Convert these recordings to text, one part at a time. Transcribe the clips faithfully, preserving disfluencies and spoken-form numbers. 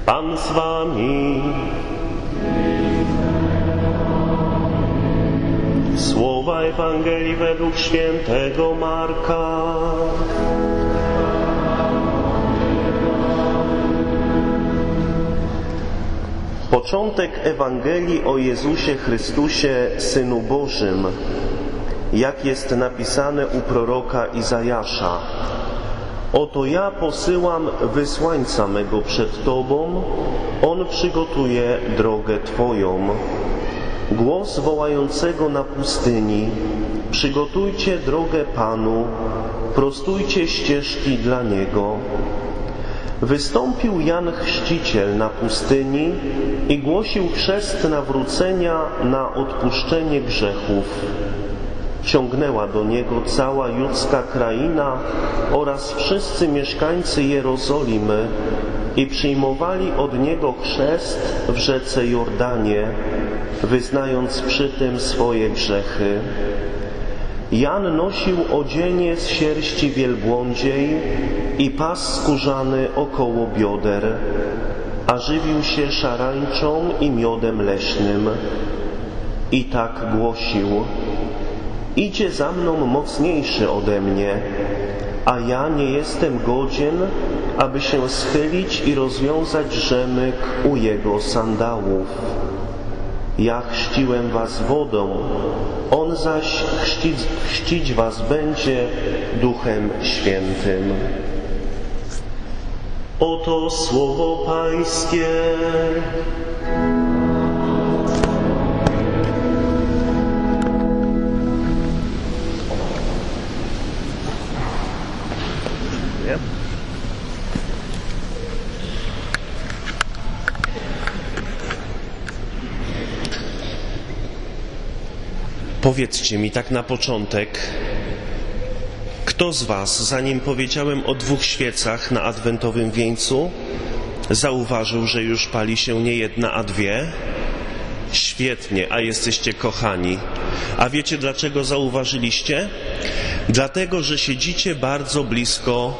Pan z wami. Słowa Ewangelii według świętego Marka. Początek Ewangelii o Jezusie Chrystusie, Synu Bożym, jak jest napisane u proroka Izajasza. Oto ja posyłam wysłańca mego przed Tobą, On przygotuje drogę Twoją. Głos wołającego na pustyni: przygotujcie drogę Panu, prostujcie ścieżki dla Niego. Wystąpił Jan Chrzciciel na pustyni i głosił chrzest nawrócenia na odpuszczenie grzechów. Ciągnęła do Niego cała judzka kraina oraz wszyscy mieszkańcy Jerozolimy i przyjmowali od Niego chrzest w rzece Jordanie, wyznając przy tym swoje grzechy. Jan nosił odzienie z sierści wielbłądziej i pas skórzany około bioder, a żywił się szarańczą i miodem leśnym. I tak głosił: idzie za mną mocniejszy ode mnie, a ja nie jestem godzien, aby się schylić i rozwiązać rzemyk u Jego sandałów. Ja chrzciłem was wodą, On zaś chrzcić, chrzcić was będzie Duchem Świętym. Oto słowo Pańskie. Powiedzcie mi tak na początek, kto z was, zanim powiedziałem o dwóch świecach na adwentowym wieńcu, zauważył, że już pali się nie jedna, a dwie? Świetnie, a jesteście kochani. A wiecie, dlaczego zauważyliście? Dlatego, że siedzicie bardzo blisko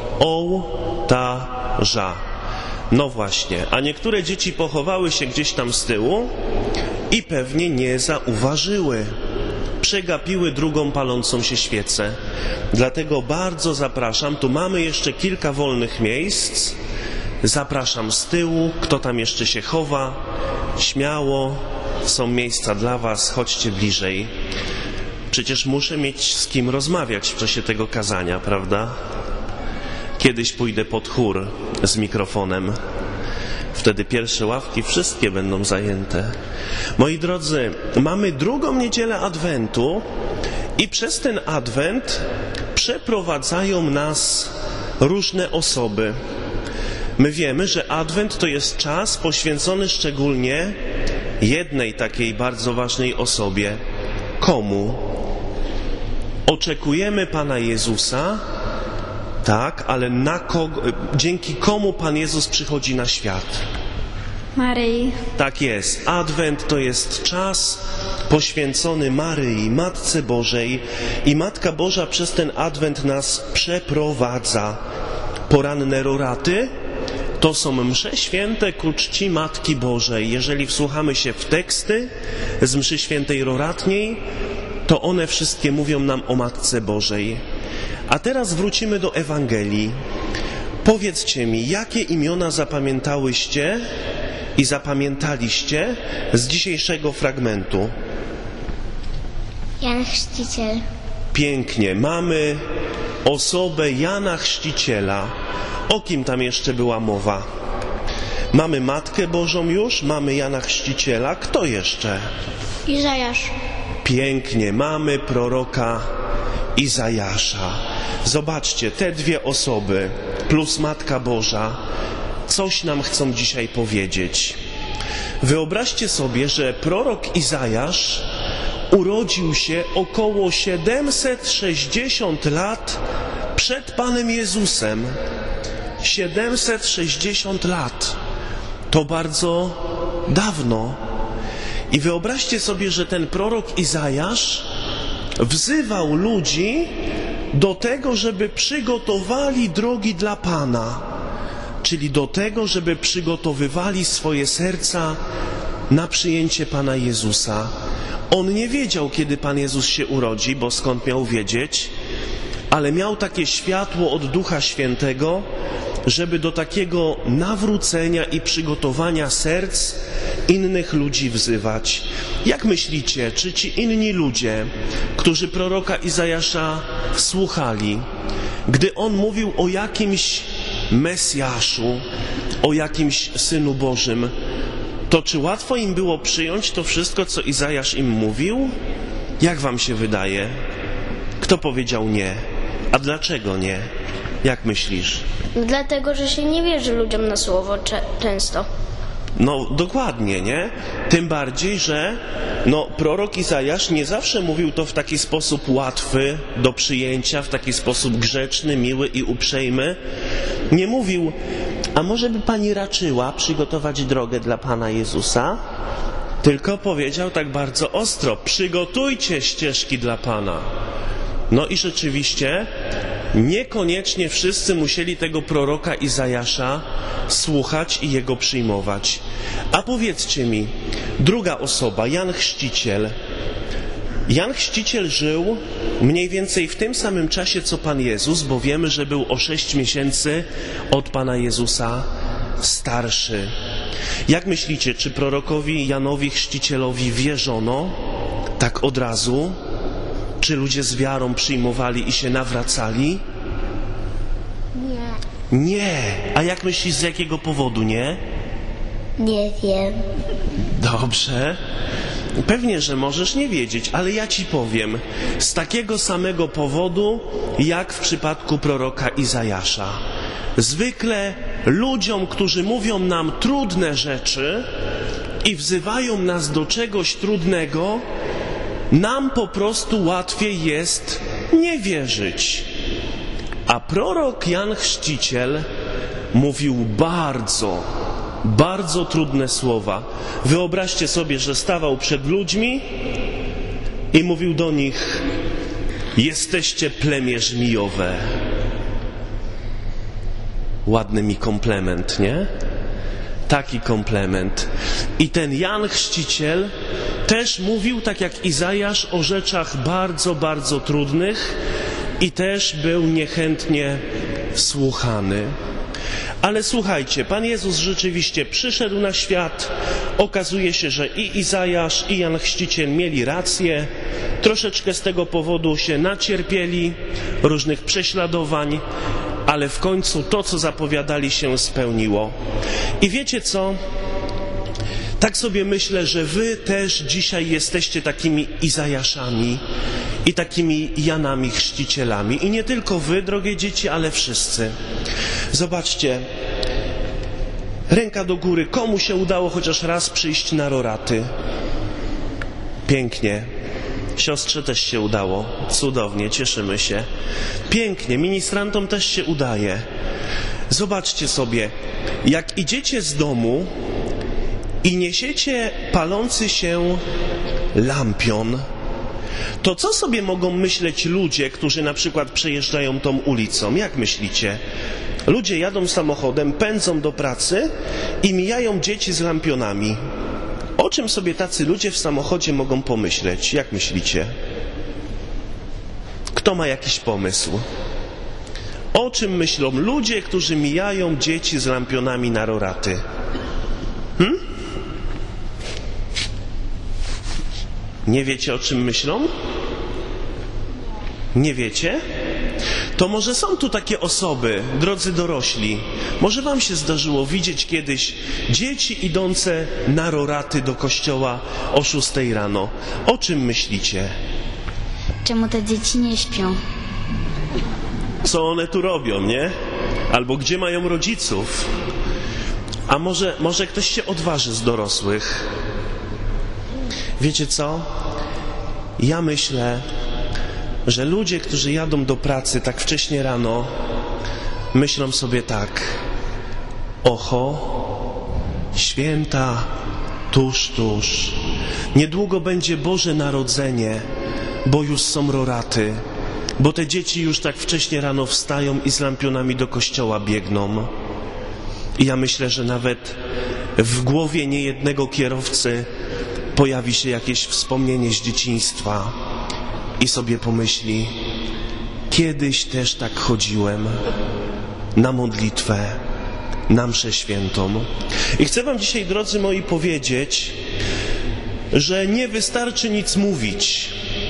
ołtarza. No właśnie, a niektóre dzieci pochowały się gdzieś tam z tyłu i pewnie nie zauważyły. Przegapiły drugą palącą się świecę. Dlatego bardzo zapraszam, tu mamy jeszcze kilka wolnych miejsc. Zapraszam z tyłu, kto tam jeszcze się chowa, śmiało, są miejsca dla was, chodźcie bliżej. Przecież muszę mieć z kim rozmawiać w czasie tego kazania, prawda? Kiedyś pójdę pod chór z mikrofonem. Wtedy pierwsze ławki wszystkie będą zajęte. Moi drodzy, mamy drugą niedzielę Adwentu i przez ten Adwent przeprowadzają nas różne osoby. My wiemy, że Adwent to jest czas poświęcony szczególnie jednej takiej bardzo ważnej osobie. Komu? Oczekujemy Pana Jezusa, tak, ale na kogo, dzięki komu Pan Jezus przychodzi na świat? Maryi. Tak jest. Adwent to jest czas poświęcony Maryi, Matce Bożej, i Matka Boża przez ten Adwent nas przeprowadza. Poranne roraty to są msze święte ku czci Matki Bożej. Jeżeli wsłuchamy się w teksty z mszy świętej roratniej, to one wszystkie mówią nam o Matce Bożej. A teraz wrócimy do Ewangelii. Powiedzcie mi, jakie imiona zapamiętałyście i zapamiętaliście z dzisiejszego fragmentu? Jan Chrzciciel. Pięknie. Mamy osobę Jana Chrzciciela. O kim tam jeszcze była mowa? Mamy Matkę Bożą już, mamy Jana Chrzciciela. Kto jeszcze? Izajasz. Pięknie. Mamy proroka Izajasza. Zobaczcie, te dwie osoby plus Matka Boża coś nam chcą dzisiaj powiedzieć. Wyobraźcie sobie, że prorok Izajasz urodził się około siedemset sześćdziesiąt lat przed Panem Jezusem. siedemset sześćdziesiąt lat. To bardzo dawno. I wyobraźcie sobie, że ten prorok Izajasz wzywał ludzi do tego, żeby przygotowali drogi dla Pana. czyli do tego, żeby przygotowywali swoje serca na przyjęcie Pana Jezusa. On nie wiedział, kiedy Pan Jezus się urodzi, bo skąd miał wiedzieć, ale miał takie światło od Ducha Świętego, żeby do takiego nawrócenia i przygotowania serc innych ludzi wzywać. Jak myślicie, czy ci inni ludzie, którzy proroka Izajasza słuchali, gdy on mówił o jakimś Mesjaszu, o jakimś Synu Bożym, to czy łatwo im było przyjąć to wszystko, co Izajasz im mówił? Jak wam się wydaje? Kto powiedział nie? A dlaczego nie? Jak myślisz? Dlatego, że się nie wierzy ludziom na słowo cze- często. No dokładnie, nie? Tym bardziej, że no, prorok Izajasz nie zawsze mówił to w taki sposób łatwy do przyjęcia, w taki sposób grzeczny, miły i uprzejmy. Nie mówił, a może by pani raczyła przygotować drogę dla Pana Jezusa? Tylko powiedział tak bardzo ostro, przygotujcie ścieżki dla Pana. No i rzeczywiście niekoniecznie wszyscy musieli tego proroka Izajasza słuchać i jego przyjmować. A powiedzcie mi, druga osoba, Jan Chrzciciel. Jan Chrzciciel żył mniej więcej w tym samym czasie, co Pan Jezus, bo wiemy, że był o sześć miesięcy od Pana Jezusa starszy. Jak myślicie, czy prorokowi Janowi Chrzcicielowi wierzono tak od razu? Czy ludzie z wiarą przyjmowali i się nawracali? Nie. Nie. A jak myślisz, z jakiego powodu nie? Nie wiem. Dobrze. Pewnie, że możesz nie wiedzieć, ale ja ci powiem. Z takiego samego powodu, jak w przypadku proroka Izajasza. Zwykle ludziom, którzy mówią nam trudne rzeczy i wzywają nas do czegoś trudnego, nam po prostu łatwiej jest nie wierzyć. A prorok Jan Chrzciciel mówił bardzo, bardzo trudne słowa. Wyobraźcie sobie, że stawał przed ludźmi i mówił do nich: jesteście plemię żmijowe. Ładny mi komplement, nie? Taki komplement. I ten Jan Chrzciciel też mówił, tak jak Izajasz, o rzeczach bardzo, bardzo trudnych i też był niechętnie słuchany. Ale słuchajcie, Pan Jezus rzeczywiście przyszedł na świat. Okazuje się, że i Izajasz, i Jan Chrzciciel mieli rację. Troszeczkę z tego powodu się nacierpieli różnych prześladowań, ale w końcu to, co zapowiadali, się spełniło. I wiecie co? Tak sobie myślę, że wy też dzisiaj jesteście takimi Izajaszami i takimi Janami Chrzcicielami. I nie tylko wy, drogie dzieci, ale wszyscy. Zobaczcie, ręka do góry, komu się udało chociaż raz przyjść na roraty? Pięknie. Siostrze też się udało. Cudownie, cieszymy się. Pięknie, ministrantom też się udaje. Zobaczcie sobie, jak idziecie z domu i niesiecie palący się lampion, to co sobie mogą myśleć ludzie, którzy na przykład przejeżdżają tą ulicą? Jak myślicie? Ludzie jadą samochodem, pędzą do pracy i mijają dzieci z lampionami. O czym sobie tacy ludzie w samochodzie mogą pomyśleć? Jak myślicie? Kto ma jakiś pomysł? O czym myślą ludzie, którzy mijają dzieci z lampionami na roraty? Hmm? Nie wiecie, o czym myślą? Nie wiecie? To może są tu takie osoby, drodzy dorośli, może wam się zdarzyło widzieć kiedyś dzieci idące na roraty do kościoła o szóstej rano. O czym myślicie? Czemu te dzieci nie śpią? Co one tu robią, nie? Albo gdzie mają rodziców? A może, może ktoś się odważy z dorosłych? Wiecie co? Ja myślę, że ludzie, którzy jadą do pracy tak wcześnie rano, myślą sobie tak: oho, święta tuż, tuż. Niedługo będzie Boże Narodzenie, bo już są roraty, bo te dzieci już tak wcześnie rano wstają i z lampionami do kościoła biegną. I ja myślę, że nawet w głowie niejednego kierowcy pojawi się jakieś wspomnienie z dzieciństwa i sobie pomyśli: kiedyś też tak chodziłem na modlitwę, na mszę świętą. I chcę wam dzisiaj, drodzy moi, powiedzieć, że nie wystarczy nic mówić.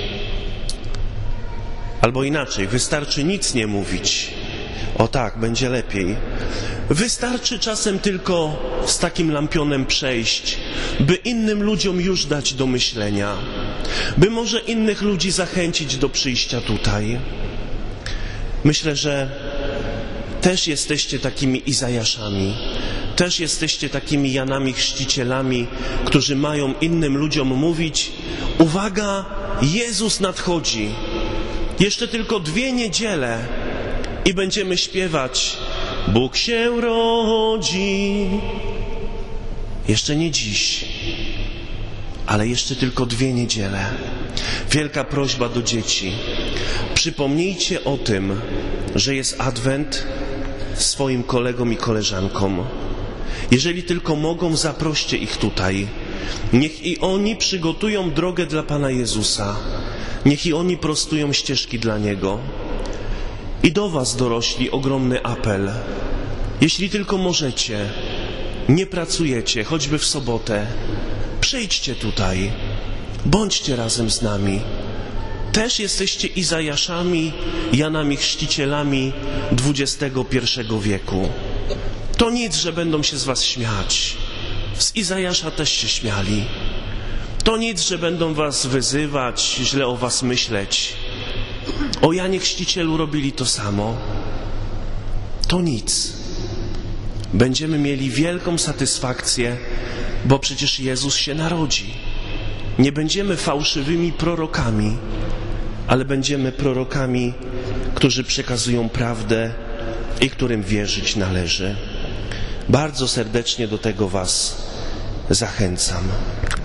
Albo inaczej, wystarczy nic nie mówić. O tak, będzie lepiej. Wystarczy czasem tylko z takim lampionem przejść, by innym ludziom już dać do myślenia, by może innych ludzi zachęcić do przyjścia tutaj. Myślę, że też jesteście takimi Izajaszami, też jesteście takimi Janami Chrzcicielami, którzy mają innym ludziom mówić: uwaga, Jezus nadchodzi. Jeszcze tylko dwie niedziele i będziemy śpiewać: Bóg się rodzi. Jeszcze nie dziś, ale jeszcze tylko dwie niedziele. Wielka prośba do dzieci: przypomnijcie o tym, że jest Adwent, swoim kolegom i koleżankom. Jeżeli tylko mogą, zaproście ich tutaj. Niech i oni przygotują drogę dla Pana Jezusa. Niech i oni prostują ścieżki dla Niego. I do was, dorośli, ogromny apel. Jeśli tylko możecie, nie pracujecie, choćby w sobotę, przyjdźcie tutaj, bądźcie razem z nami. Też jesteście Izajaszami, Janami Chrzcicielami dwudziestego pierwszego wieku. To nic, że będą się z was śmiać. Z Izajasza też się śmiali. To nic, że będą was wyzywać, źle o was myśleć. O Janie Chrzcicielu robili to samo. To nic. Będziemy mieli wielką satysfakcję, bo przecież Jezus się narodzi. Nie będziemy fałszywymi prorokami, ale będziemy prorokami, którzy przekazują prawdę i którym wierzyć należy. Bardzo serdecznie do tego was zachęcam.